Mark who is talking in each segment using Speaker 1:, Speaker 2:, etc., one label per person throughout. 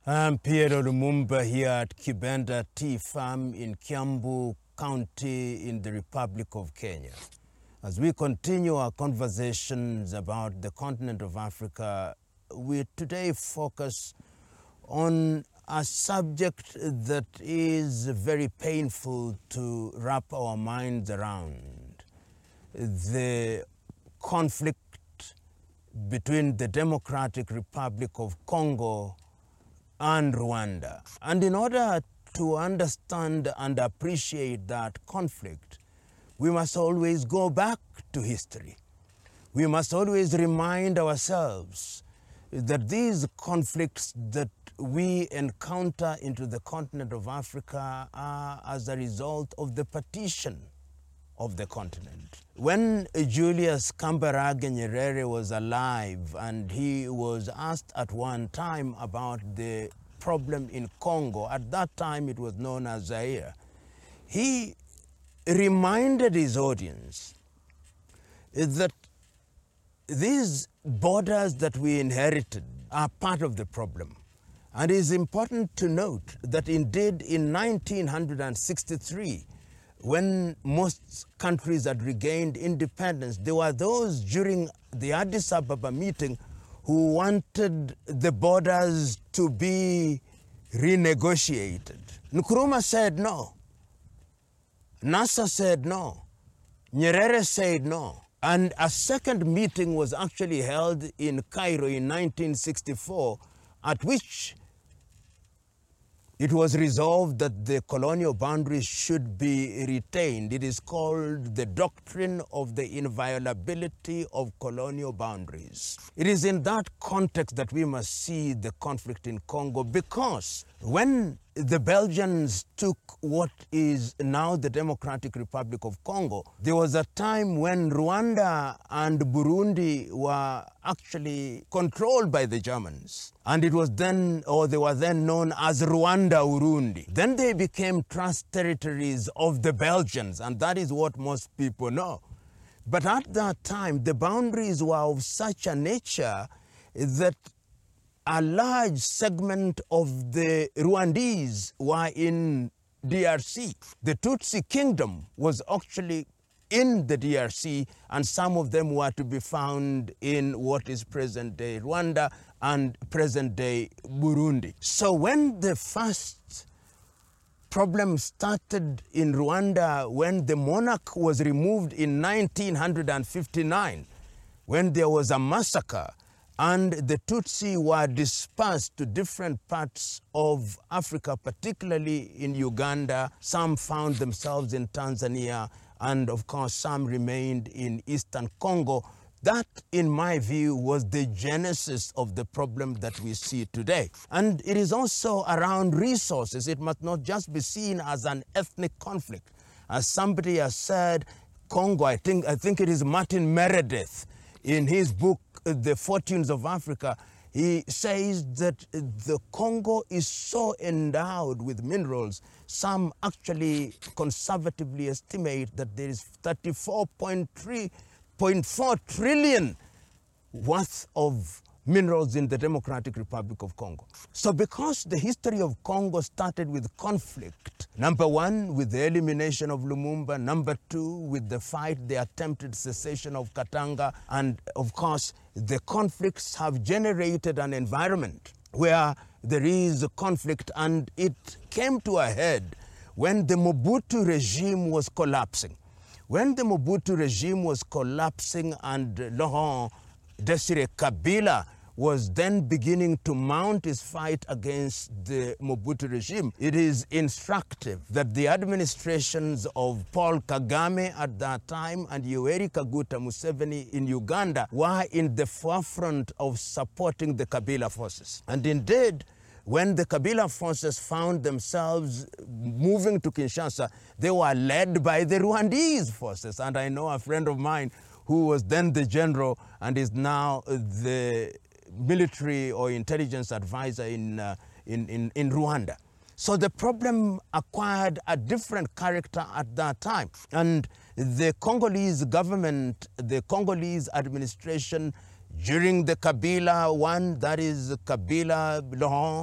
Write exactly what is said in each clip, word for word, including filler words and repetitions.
Speaker 1: I'm Piero Lumumba here at Kibenda Tea Farm in Kiambu County in the Republic of Kenya. As we continue our conversations about the continent of Africa, we today focus on a subject that is very painful to wrap our minds around: the conflict between the Democratic Republic of Congo and Rwanda. And in order to understand and appreciate that conflict, we must always go back to history. We must always remind ourselves that these conflicts that we encounter into the continent of Africa are as a result of the partition of the continent. When Julius Kambarage Nyerere was alive and he was asked at one time about the problem in Congo, at that time it was known as Zaire, he reminded his audience that these borders that we inherited are part of the problem. And it is important to note that indeed in nineteen sixty-three, when most countries had regained independence, there were those during the Addis Ababa meeting who wanted the borders to be renegotiated. Nkrumah said no. Nasser said no. Nyerere said no. And a second meeting was actually held in Cairo in nineteen sixty-four, at which it was resolved that the colonial boundaries should be retained. It is called the doctrine of the inviolability of colonial boundaries. It is in that context that we must see the conflict in Congo, because when the Belgians took what is now the Democratic Republic of Congo, there was a time when Rwanda and Burundi were actually controlled by the Germans. And it was then, or they were then known as Rwanda-Urundi. Then they became trust territories of the Belgians, and that is what most people know. But at that time, the boundaries were of such a nature that a large segment of the Rwandese were in D R C. The Tutsi kingdom was actually in the D R C, and some of them were to be found in what is present-day Rwanda and present-day Burundi. So when the first problem started in Rwanda, when the monarch was removed in nineteen fifty-nine, when there was a massacre, and the Tutsi were dispersed to different parts of Africa, particularly in Uganda. Some found themselves in Tanzania, and of course some remained in Eastern Congo. That, in my view, was the genesis of the problem that we see today. And it is also around resources. It must not just be seen as an ethnic conflict. As somebody has said, Congo, I think, I think it is Martin Meredith, in his book, The Fortunes of Africa, he says that the Congo is so endowed with minerals. Some actually conservatively estimate that there is thirty-four point four trillion worth of minerals in the Democratic Republic of Congo. So because the history of Congo started with conflict, number one, with the elimination of Lumumba, number two, with the fight, the attempted secession of Katanga, and of course, the conflicts have generated an environment where there is a conflict, and it came to a head when the Mobutu regime was collapsing. When the Mobutu regime was collapsing and Laurent Desire Kabila was then beginning to mount his fight against the Mobutu regime, it is instructive that the administrations of Paul Kagame at that time and Yoweri Kaguta Museveni in Uganda were in the forefront of supporting the Kabila forces. And indeed, when the Kabila forces found themselves moving to Kinshasa, they were led by the Rwandese forces. And I know a friend of mine who was then the general and is now the military or intelligence advisor in, uh, in, in, in Rwanda. So the problem acquired a different character at that time. And the Congolese government, the Congolese administration during the Kabila one, that is Kabila, Laurent,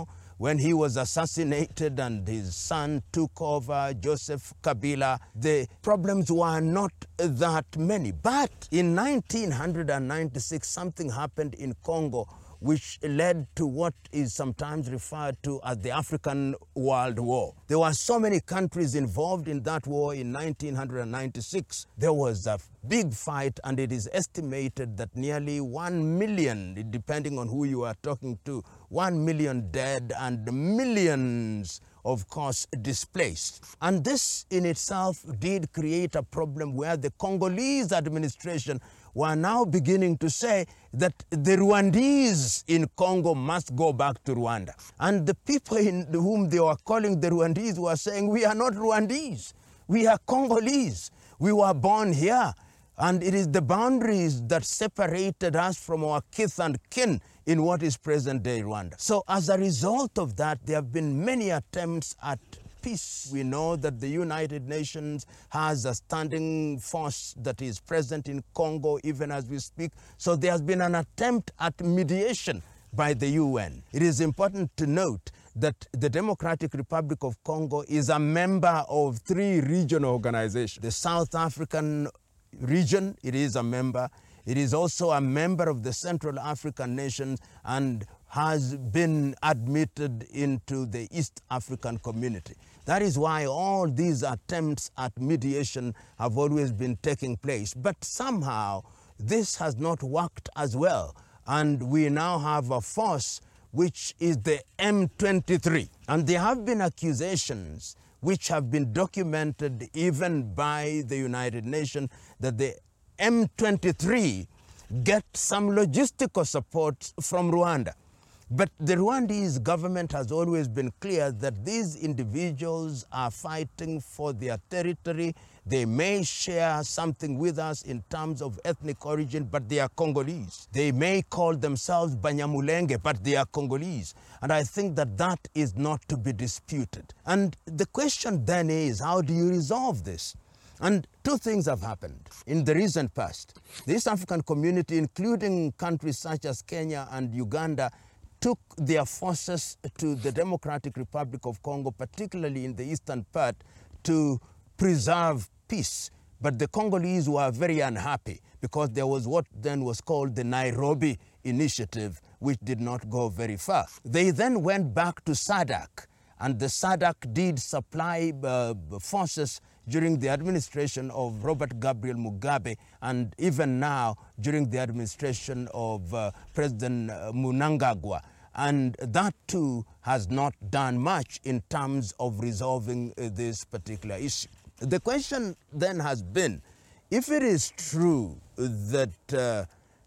Speaker 1: when he was assassinated and his son took over, Joseph Kabila, the problems were not that many. But in nineteen ninety-six, something happened in Congo which led to what is sometimes referred to as the African World War. There were so many countries involved in that war in nineteen ninety-six. There was a big fight, and it is estimated that nearly one million, depending on who you are talking to, one million dead and millions, of course, displaced. And this in itself did create a problem where the Congolese administration were now beginning to say that the Rwandese in Congo must go back to Rwanda. And the people in whom they were calling the Rwandese were saying, we are not Rwandese, we are Congolese. We were born here, and it is the boundaries that separated us from our kith and kin in what is present-day Rwanda. So as a result of that, there have been many attempts at peace. We know that the United Nations has a standing force that is present in Congo even as we speak. So there has been an attempt at mediation by the U N. It is important to note that the Democratic Republic of Congo is a member of three regional organizations. The South African region, it is a member. It is also a member of the Central African nations and has been admitted into the East African community. That is why all these attempts at mediation have always been taking place. But somehow this has not worked as well. And we now have a force which is the M twenty-three. And there have been accusations which have been documented even by the United Nations that the M twenty-three get some logistical support from Rwanda. But the Rwandese government has always been clear that these individuals are fighting for their territory. They may share something with us in terms of ethnic origin, but they are Congolese. They may call themselves Banyamulenge, but they are Congolese. And I think that that is not to be disputed. And the question then is, how do you resolve this? And two things have happened in the recent past. The East African community, including countries such as Kenya and Uganda, took their forces to the Democratic Republic of Congo, particularly in the eastern part, to preserve peace. But the Congolese were very unhappy because there was what then was called the Nairobi Initiative, which did not go very far. They then went back to SADC, and the SADC did supply uh, forces during the administration of Robert Gabriel Mugabe, and even now during the administration of uh, President uh, Mnangagwa. And that too has not done much in terms of resolving uh, this particular issue. The question then has been, if it is true that uh,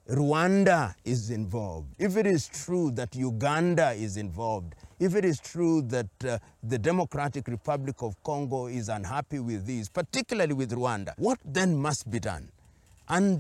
Speaker 1: Rwanda is involved, if it is true that Uganda is involved, if it is true that uh, the Democratic Republic of Congo is unhappy with these, particularly with Rwanda, what then must be done? And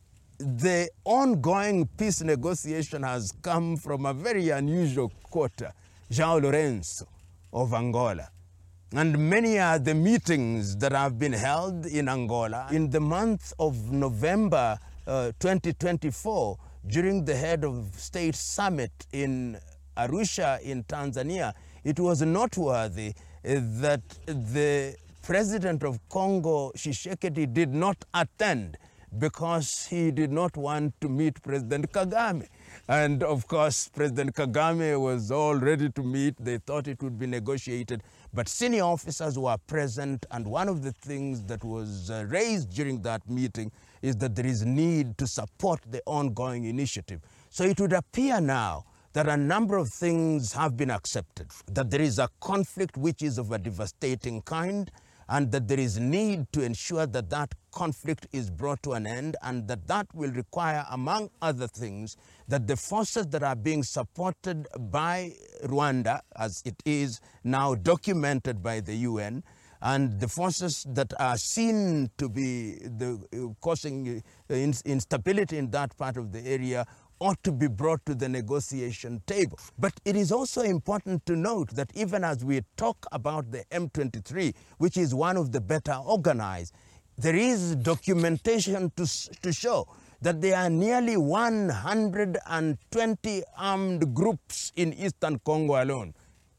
Speaker 1: the ongoing peace negotiation has come from a very unusual quarter, João Lourenço of Angola. And many are the meetings that have been held in Angola. In the month of November uh, twenty twenty-four, during the Head of State Summit in Arusha in Tanzania, it was noteworthy uh, that the President of Congo, Tshisekedi, did not attend because he did not want to meet President Kagame. And of course, President Kagame was all ready to meet. They thought it would be negotiated. But senior officers were present, and one of the things that was uh, raised during that meeting is that there is need to support the ongoing initiative. So it would appear now that a number of things have been accepted, that there is a conflict which is of a devastating kind, and that there is need to ensure that that conflict is brought to an end, and that that will require, among other things, that the forces that are being supported by Rwanda, as it is now documented by the U N, and the forces that are seen to be the, uh, causing uh, instability in that part of the area ought to be brought to the negotiation table. But it is also important to note that even as we talk about the M twenty-three, which is one of the better organized, there is documentation to, to show that there are nearly one hundred twenty armed groups in eastern Congo alone.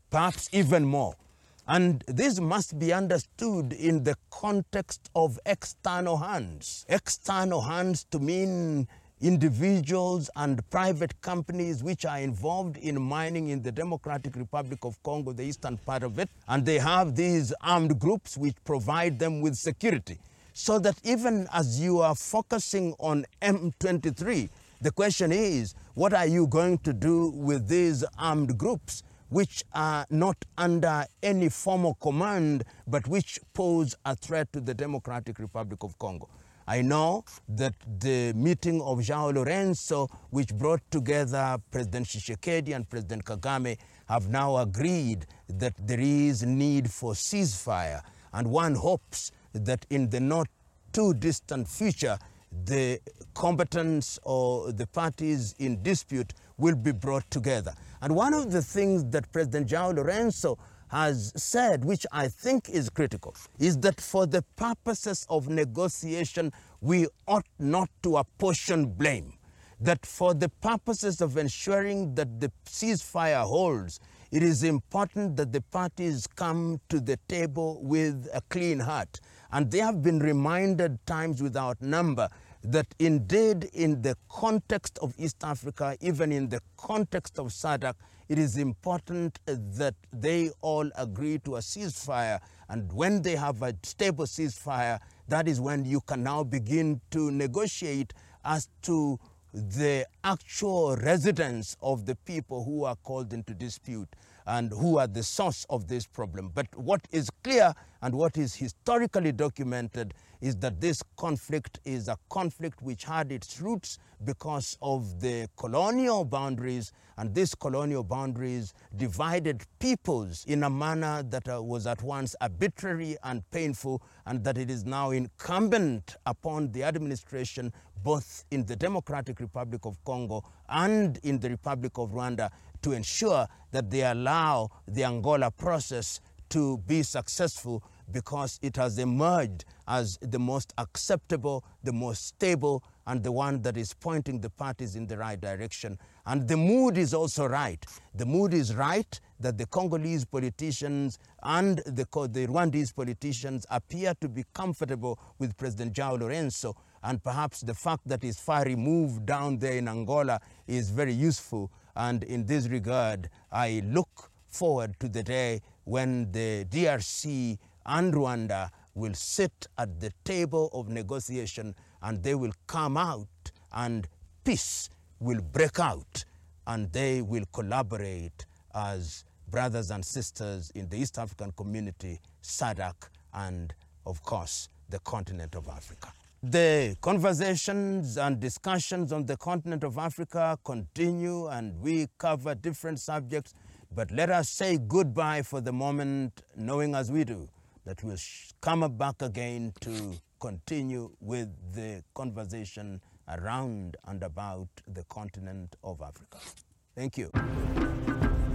Speaker 1: perhaps even more. And this must be understood in the context of external hands. External hands to mean individuals and private companies which are involved in mining in the Democratic Republic of Congo, the eastern part of it, and they have these armed groups which provide them with security. So that even as you are focusing on M twenty-three, the question is, what are you going to do with these armed groups which are not under any formal command, but which pose a threat to the Democratic Republic of Congo? I know that the meeting of João Lourenço, which brought together President Tshisekedi and President Kagame, have now agreed that there is need for ceasefire. And one hopes that in the not too distant future, the combatants or the parties in dispute will be brought together. And one of the things that President João Lourenço has said, which I think is critical, is that for the purposes of negotiation, we ought not to apportion blame. That for the purposes of ensuring that the ceasefire holds, it is important that the parties come to the table with a clean heart. And they have been reminded times without number that indeed in the context of East Africa, even in the context of S A D C, it is important that they all agree to a ceasefire. And when they have a stable ceasefire, that is when you can now begin to negotiate as to the actual residence of the people who are called into dispute and who are the source of this problem. But what is clear and what is historically documented is that this conflict is a conflict which had its roots because of the colonial boundaries, and these colonial boundaries divided peoples in a manner that uh, was at once arbitrary and painful, and that it is now incumbent upon the administration, both in the Democratic Republic of Congo and in the Republic of Rwanda, to ensure that they allow the Angola process to be successful, because it has emerged as the most acceptable, the most stable, and the one that is pointing the parties in the right direction. And the mood is also right. The mood is right that the Congolese politicians and the, the Rwandese politicians appear to be comfortable with President João Lourenço, and perhaps the fact that he's far removed down there in Angola is very useful. And in this regard, I look forward to the day when the D R C and Rwanda will sit at the table of negotiation, and they will come out and peace will break out, and they will collaborate as brothers and sisters in the East African community, S A D C, and of course, the continent of Africa. The conversations and discussions on the continent of Africa continue, and we cover different subjects, but let us say goodbye for the moment, knowing as we do that we'll come back again to continue with the conversation around and about the continent of Africa. Thank you.